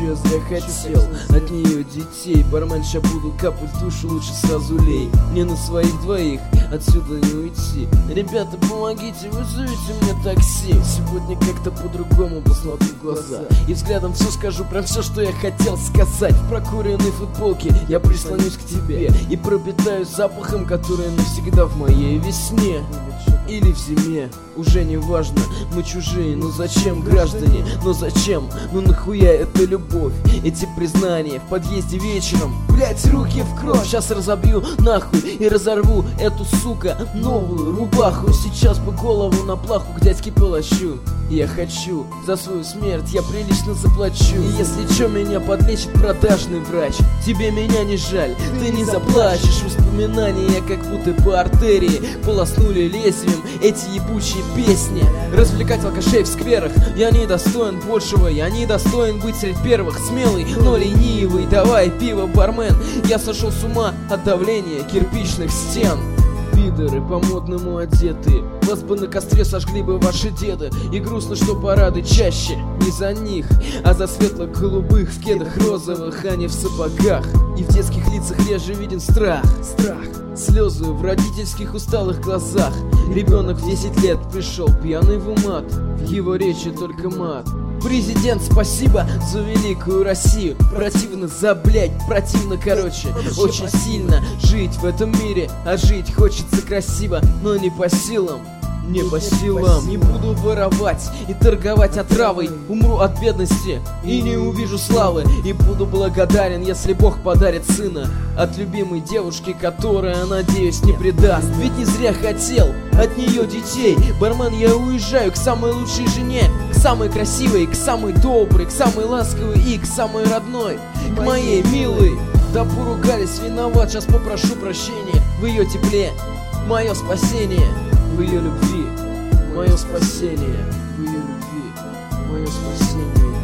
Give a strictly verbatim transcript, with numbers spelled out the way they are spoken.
я зря хотел от нее детей. Бармен, ща буду капать в душу, лучше сразу лей. Мне на своих двоих отсюда не уйти. Ребята, помогите, вызовите мне такси. Сегодня как-то по-другому посмотрю в глаза и взглядом все скажу, про все, что я хотел сказать. В прокуренной футболке я прислонюсь к тебе и пропитаюсь запахом, который навсегда в моей весне или в зиме, уже не важно. Мы чужие, но зачем, граждане? Но зачем? Ну нахуя эта любовь? Эти признания в подъезде вечером. Блять, руки в кровь. Сейчас разобью нахуй и разорву эту, сука, новую рубаху. Сейчас бы голову на плаху к дядьке палачу. Я хочу, за свою смерть я прилично заплачу. И если чё, меня подлечит продажный врач. Тебе меня не жаль, ты не заплачешь. Воспоминания как будто по артерии полоснули лезвием эти ебучие песни. Развлекать алкашей в скверах я не достоин большего. Я не достоин быть среди первых. Смелый, но ленивый, давай пиво, бармен. Я сошел с ума от давления кирпичных стен. Пидоры по-модному одеты, вас бы на костре сожгли бы ваши деды. И грустно, что парады чаще не за них, а за светло-голубых в кедах розовых, а не в сапогах. И в детских лицах реже виден страх. Страх, слезы в родительских усталых глазах. Ребенок в десять лет пришел пьяный в умат, в его речи только мат. Президент, спасибо за великую Россию. Противно за, блять, противно, короче. Очень сильно жить в этом мире, а жить хочется красиво, но не по силам. Не по силам. Не буду воровать и торговать отравой. Умру от бедности и не увижу славы. И буду благодарен, если Бог подарит сына от любимой девушки, которая, надеюсь, не предаст. Ведь не зря хотел от нее детей. Бармен, я уезжаю к самой лучшей жене, к самой красивой, к самой доброй, к самой ласковой и к самой родной, к моей милой. Да поругались, виноват, сейчас попрошу прощения. В ее тепле мое спасение, в ее любви мое спасение, в ее любви мое спасение.